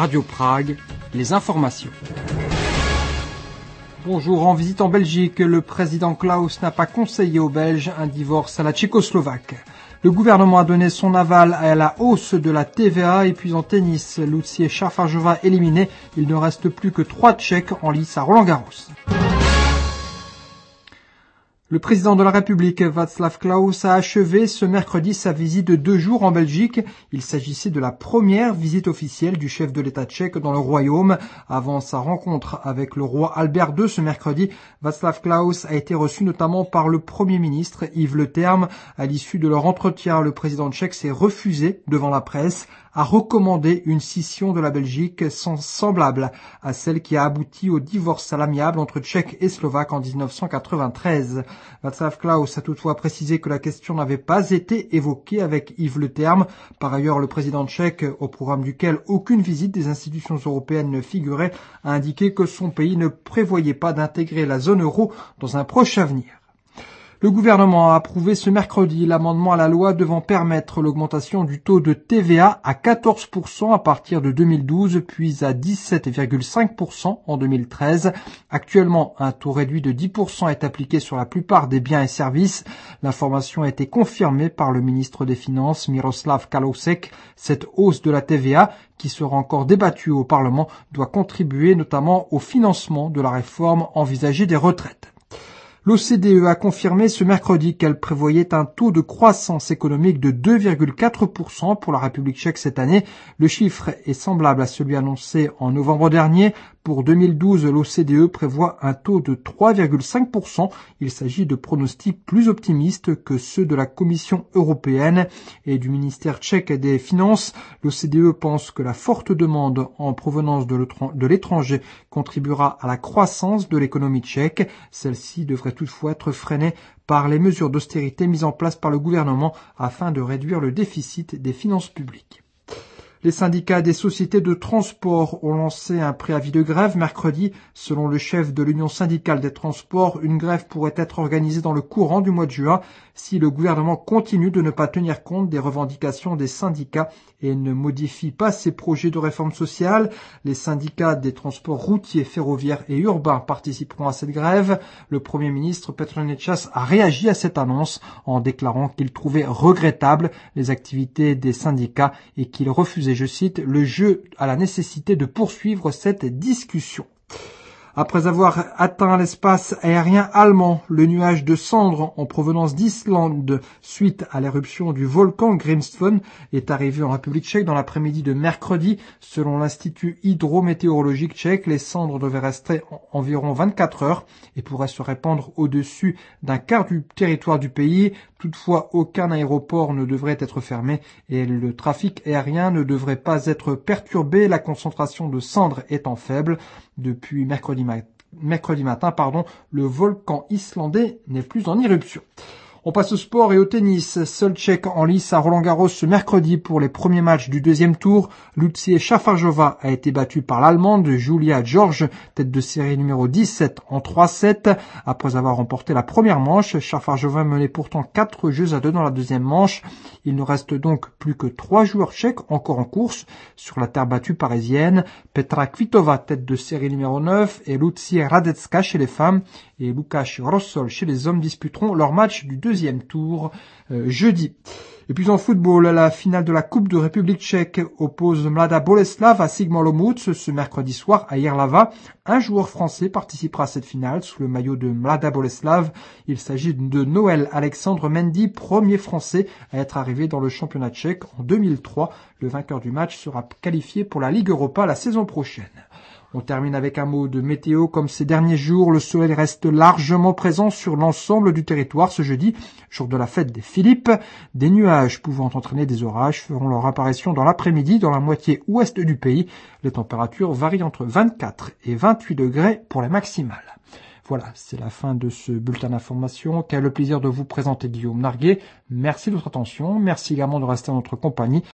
Radio Prague, les informations. Bonjour, en visite en Belgique, le président Klaus n'a pas conseillé aux Belges un divorce à la Tchécoslovaque. Le gouvernement a donné son aval à la hausse de la TVA et puis en tennis, Lucie Šafářová éliminée, il ne reste plus que 3 Tchèques en lice à Roland-Garros. Le président de la République, Václav Klaus, a achevé ce mercredi sa visite de 2 jours en Belgique. Il s'agissait de la première visite officielle du chef de l'État tchèque dans le royaume. Avant sa rencontre avec le roi Albert II ce mercredi, Václav Klaus a été reçu notamment par le Premier ministre Yves Le Terme. À l'issue de leur entretien, le président tchèque s'est refusé devant la presse à recommander une scission de la Belgique semblable à celle qui a abouti au divorce à l'amiable entre Tchèques et Slovaques en 1993. Václav Klaus a toutefois précisé que la question n'avait pas été évoquée avec Yves Le Terme. Par ailleurs, le président tchèque, au programme duquel aucune visite des institutions européennes ne figurait, a indiqué que son pays ne prévoyait pas d'intégrer la zone euro dans un proche avenir. Le gouvernement a approuvé ce mercredi l'amendement à la loi devant permettre l'augmentation du taux de TVA à 14% à partir de 2012, puis à 17,5% en 2013. Actuellement, un taux réduit de 10% est appliqué sur la plupart des biens et services. L'information a été confirmée par le ministre des Finances, Miroslav Kalousek. Cette hausse de la TVA, qui sera encore débattue au Parlement, doit contribuer notamment au financement de la réforme envisagée des retraites. L'OCDE a confirmé ce mercredi qu'elle prévoyait un taux de croissance économique de 2,4% pour la République tchèque cette année. Le chiffre est semblable à celui annoncé en novembre dernier. Pour 2012, l'OCDE prévoit un taux de 3,5%. Il s'agit de pronostics plus optimistes que ceux de la Commission européenne et du ministère tchèque des Finances. L'OCDE pense que la forte demande en provenance de l'étranger contribuera à la croissance de l'économie tchèque. Celle-ci devrait toutefois être freinée par les mesures d'austérité mises en place par le gouvernement afin de réduire le déficit des finances publiques. Les syndicats des sociétés de transport ont lancé un préavis de grève mercredi. Selon le chef de l'Union syndicale des transports, une grève pourrait être organisée dans le courant du mois de juin si le gouvernement continue de ne pas tenir compte des revendications des syndicats et ne modifie pas ses projets de réforme sociale. Les syndicats des transports routiers, ferroviaires et urbains participeront à cette grève. Le Premier ministre Petr Nečas a réagi à cette annonce en déclarant qu'il trouvait regrettable les activités des syndicats et qu'il refusait, je cite, le jeu à la nécessité de poursuivre cette discussion. Après avoir atteint l'espace aérien allemand, le nuage de cendres en provenance d'Islande suite à l'éruption du volcan Grímsvötn est arrivé en République tchèque dans l'après-midi de mercredi. Selon l'Institut hydrométéorologique tchèque, les cendres devaient rester environ 24 heures et pourraient se répandre au-dessus d'un quart du territoire du pays. Toutefois, aucun aéroport ne devrait être fermé et le trafic aérien ne devrait pas être perturbé, la concentration de cendres étant faible. Depuis mercredi matin, le volcan islandais n'est plus en éruption. On passe au sport et au tennis. Seul Tchèque en lice à Roland-Garros ce mercredi pour les premiers matchs du deuxième tour. Lucie Šafářová a été battue par l'Allemande Julia George, tête de série numéro 17 en 3-7. Après avoir remporté la première manche, Šafářová menait pourtant 4-2 dans la deuxième manche. Il ne reste donc plus que 3 joueurs tchèques encore en course sur la terre battue parisienne. Petra Kvitova, tête de série numéro 9, et Lucie Radecká chez les femmes et Lukáš Rosol chez les hommes disputeront leur match du deuxième tour jeudi. Et puis en football, la finale de la Coupe de République tchèque oppose Mladá Boleslav à Sigma Olomouc ce mercredi soir à Jihlava. Un joueur français participera à cette finale sous le maillot de Mladá Boleslav. Il s'agit de Noël Alexandre Mendy, premier français à être arrivé dans le championnat tchèque en 2003. Le vainqueur du match sera qualifié pour la Ligue Europa la saison prochaine. On termine avec un mot de météo. Comme ces derniers jours, le soleil reste largement présent sur l'ensemble du territoire ce jeudi, jour de la fête des Philippes. Des nuages pouvant entraîner des orages feront leur apparition dans l'après-midi dans la moitié ouest du pays. Les températures varient entre 24 et 28 degrés pour les maximales. Voilà, c'est la fin de ce bulletin d'information qu'a le plaisir de vous présenter Guillaume Narguet. Merci de votre attention. Merci également de rester en notre compagnie.